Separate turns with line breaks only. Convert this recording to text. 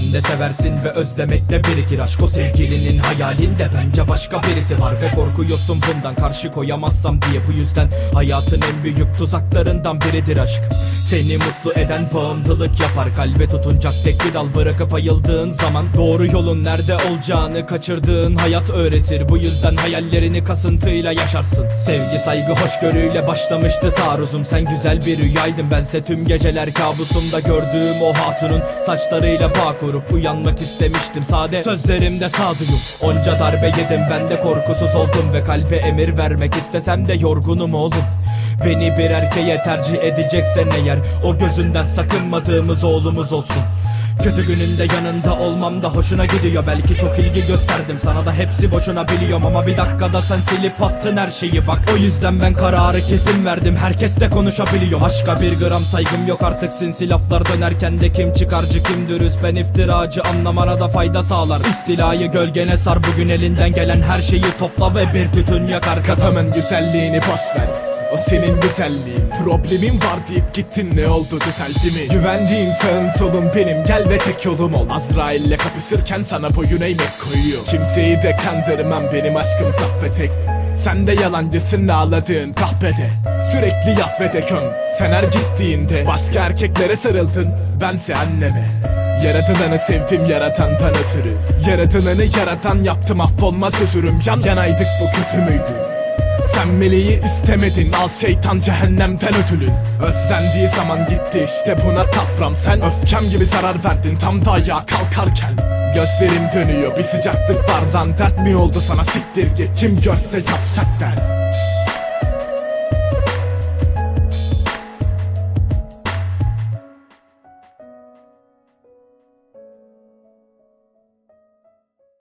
Sen de seversin ve özlemekle birikir aşk. O sevgilinin hayalinde bence başka birisi var ve korkuyorsun bundan, karşı koyamazsam diye. Bu yüzden hayatın en büyük tuzaklarından biridir aşk. Seni mutlu eden bağımlılık yapar. Kalbe tutunacak tek bir dal bırakıp ayıldığın zaman doğru yolun nerede olacağını kaçırdığın hayat öğretir. Bu yüzden hayallerini kasıntıyla yaşarsın. Sevgi, saygı, hoşgörüyle başlamıştı taarruzum. Sen güzel bir rüyaydın, bense tüm geceler kabusumda gördüğüm o hatunun saçlarıyla bağ kurup uyanmak istemiştim. Sade sözlerimde sağduyum. Onca darbe yedim, ben de korkusuz oldum ve kalbe emir vermek istesem de yorgunum oğlum. Beni bir erkeğe tercih edeceksen eğer, o gözünden sakınmadığımız oğlumuz olsun. Kötü gününde yanında olmam da hoşuna gidiyor. Belki çok ilgi gösterdim sana da hepsi boşuna biliyorum. Ama bir dakikada sen silip attın her şeyi bak. O yüzden ben kararı kesin verdim, herkesle konuşabiliyorum. Aşka bir gram saygım yok artık, sinsi laflar dönerken de kim çıkarcı kim dürüst, ben iftiracı, anlamana da fayda sağlar. İstilayı gölgene sar, bugün elinden gelen her şeyi topla ve bir tütün yakar.
Kafamın güzelliğini boş ver, o senin güzelliğin. Problemin var deyip gittin, ne oldu, düzeldi mi? Güvendiğin sağın solun benim, gel ve tek yolum ol. Azrail'le kapışırken sana boyun eğmek koyuyor. Kimseyi de kandırmam, benim aşkım saf ve tek. Sen de yalancısın ağladığın kahvede. Sürekli yas ve tekön, sen her gittiğinde başka erkeklere sarıldın, bense anneme. Yaratılanı sevdim yaratandan ötürü. Yaratılanı yaratan yaptım, affolmaz özürüm. Yan yanaydık, bu kötü müydü? Sen meleği istemedin, al şeytan cehennemden ödülün. Özlendiği zaman gitti, işte buna tafram. Sen öfkem gibi zarar verdin tam da ayağa kalkarken. Gözlerim dönüyor, bir sıcaklık var lan, dert mi oldu sana, siktir git. Kim görse yavşak der.